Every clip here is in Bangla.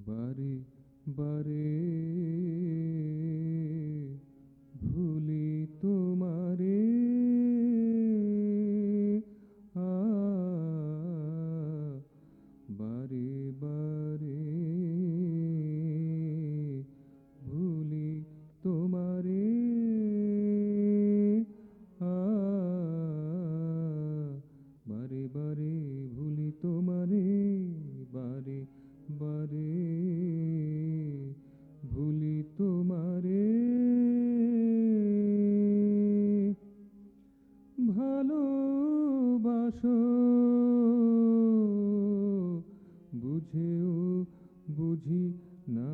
বারে বারে ভুলি তোমারে, আ বারে বারে ভুলি তোমারে, আ বারে বারে ভুলি তোমারে, বারে বারে ভুলি তোমারে। ভালোবাসো বুঝেও বুঝি না,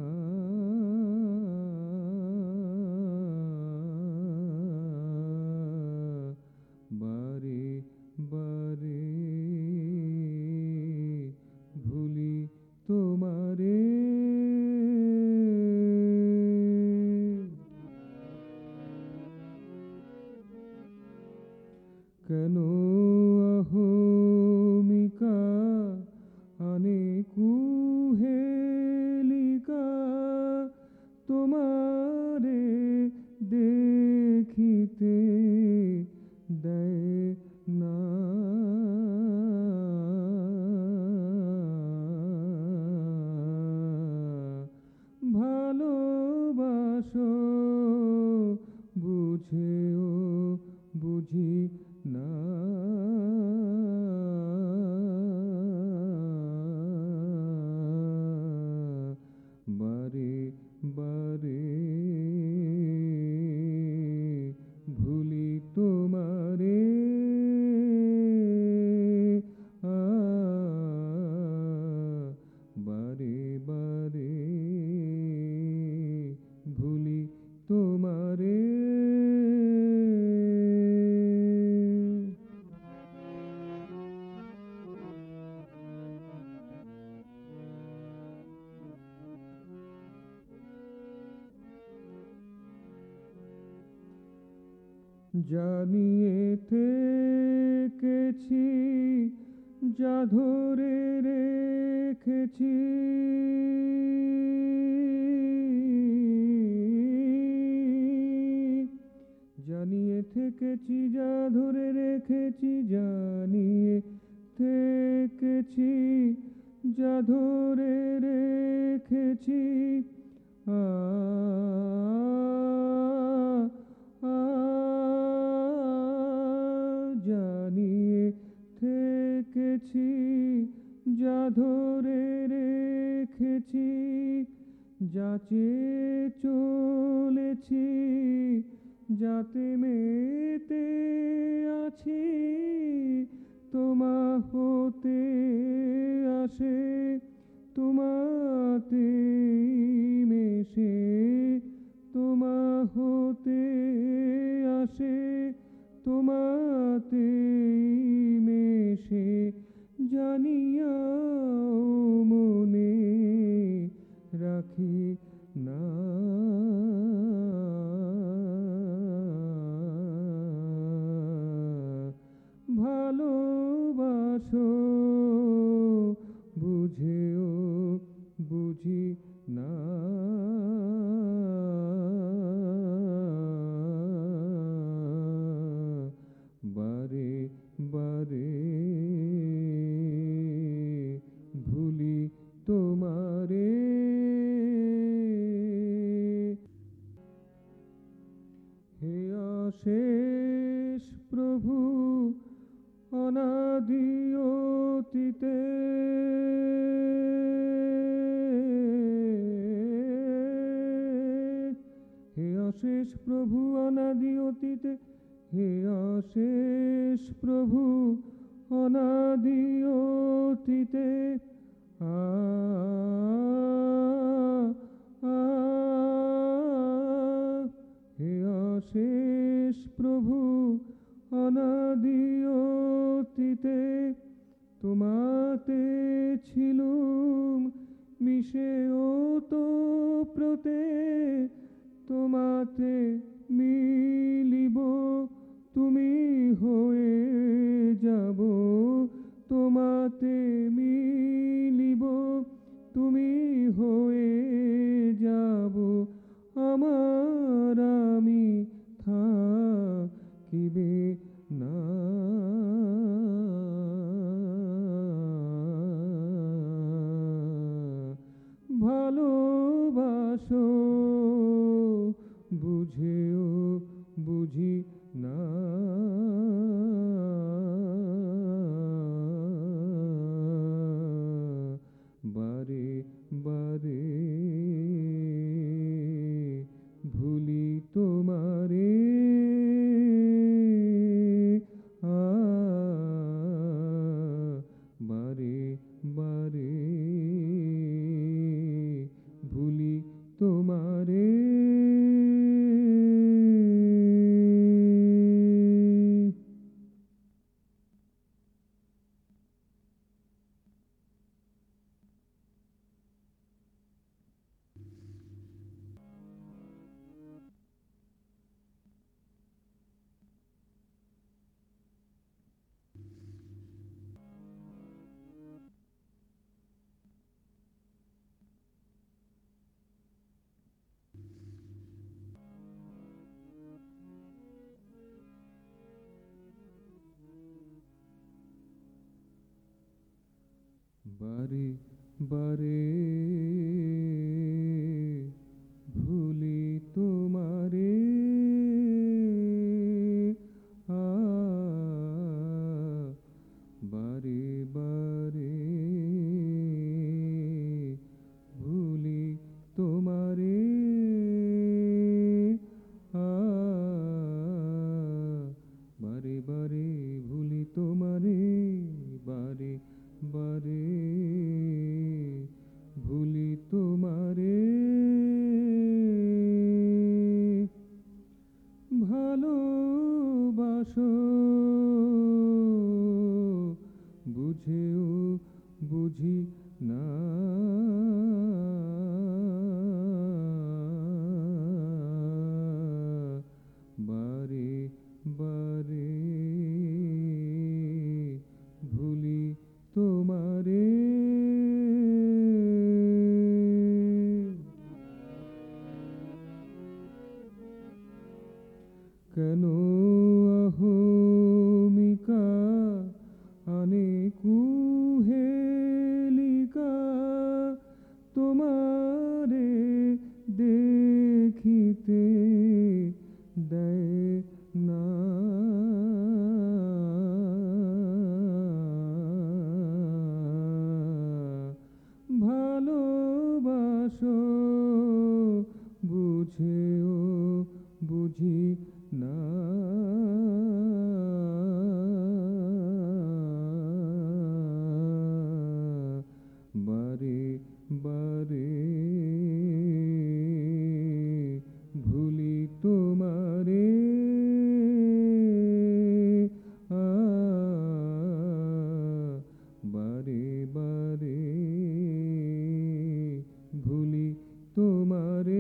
বারে বারে ভুলি তোমারে। কেন অহমিকা আনে কুহেলিকা, তোমারে দেখিতে দেয় না, ভালোবাসো বুঝেও বুঝি না, বারে বারে ভুলি তোমারে, আ বারে বারে ভুলি তোমারে। জানিয়ে থেকেছি, যা ধরে রেখেছি, জানিয়ে থেকেছি, যা ধরে রেখেছি, জানিয়ে থেকেছি, যা ধরে রেখেছি, আ জানিয়ে থেকেছি, যা ধরে রেখেছি, যাচে চলেছি, যাতে মেতে আছি, তোমা হতে আসে, তোমাতে মেশে, তোমা হতে আসে, তোমাতে মেশে, জানিয়াও মনে রাখি না, ভালোবাসো বুঝেও বুঝি না, বারে বারে ভুলি তোমারে। হে অশেষ প্রভু অনাদি অতীতে, হে অশেষ প্রভু অনাদি অতীতে, হে অশেষ প্রভু অনাদি অতীতে, আ হে অশেষ প্রভু অনাদি অতীতে, তোমাতে ছিলুম মিশে ওতপ্রোতে, তোমাতে মিলিব, তুমি হয়ে যাব, তোমাতে মিলিব, তুমি হয়ে বুঝি না। বারে বারে ভুলি তোমারে, আ বারে বারে ভুলি তোমারে। বারে বারে ভুলি তোমারে, আ বারে বারে ভুলি তোমারে, আ বারে বারে ভুলি তোমারে, বারে বারে ভুলি তোমারে। ভালোবাসো বুঝেও বুঝি না। বারে বারে ভুলি তোমারে। কেন অহমিকা আনে কুহেলিকা, তোমারে দেখিতে দেয় না। ভালোবাসো বুঝেও বুঝি না। বারে বারে ভুলি তোমারে, আ বারে বারে ভুলি তোমারে।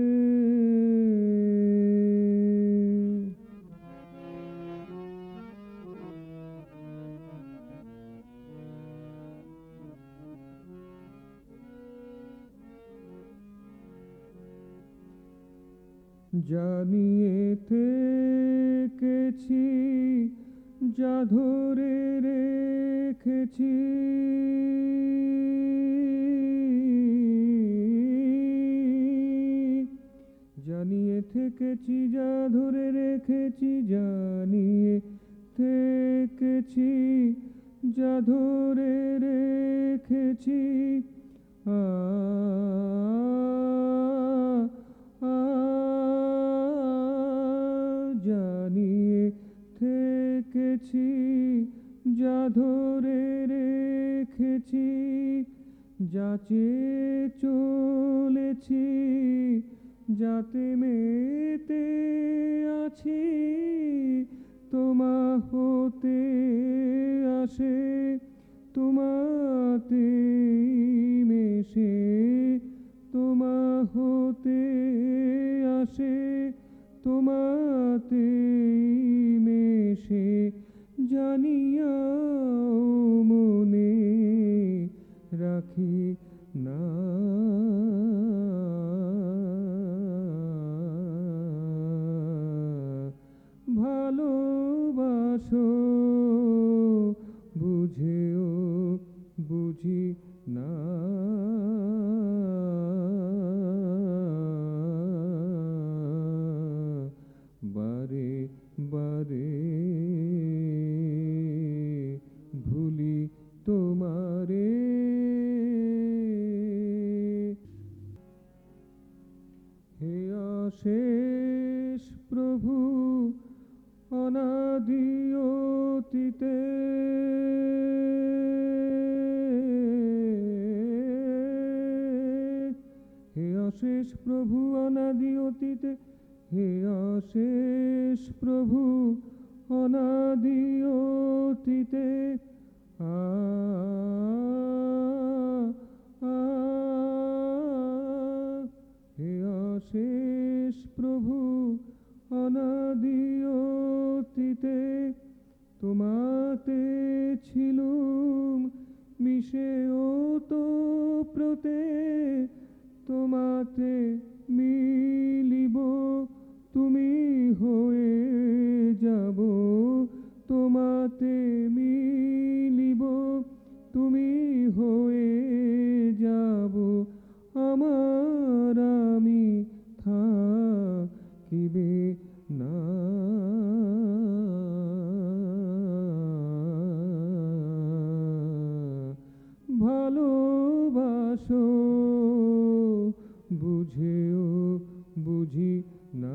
জানিয়ে থেকেছি, যা ধরে রেখেছি, জানিয়ে থেকেছি, যা ধরে রেখেছি, জানিয়ে থেকেছি, যা ধরে রেখেছি, আ আ জানিয়ে থেকেছি, যা ধরে রেখেছি, যাচে চলেছি, যাতে মেতে আছি, তোমা হতে আসে, তোমাতে মেশে, তোমা হতে আসে, তোমাতে মেশে, জানিয়াও মনে রাখি না। ভালোবাসো বুঝেও বুঝি না। বারে অনাদি অতীতে হে অশেষ প্রভু অনাদি অতীতে হে অশেষ প্রভু অনাদি অতীতে আ আ হে অশেষ প্রভু অনাদি অতীতে তোমাতে ছিলুম মিশে ওতপ্রোতে তোমাতে মিলিব তুমি হয়ে যাব তোমাতে মিলিব তুমি হয়ে যাব আমার আমি থাকিবে না ভালোবাসো বুঝেও বুঝি না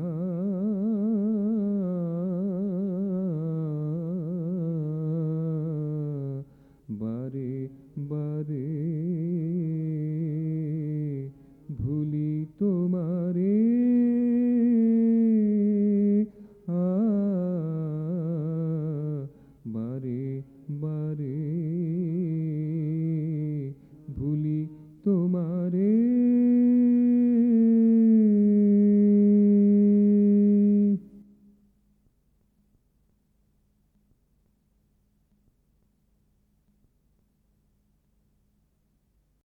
বারে বারে ভুলি তোমারে বারে বারে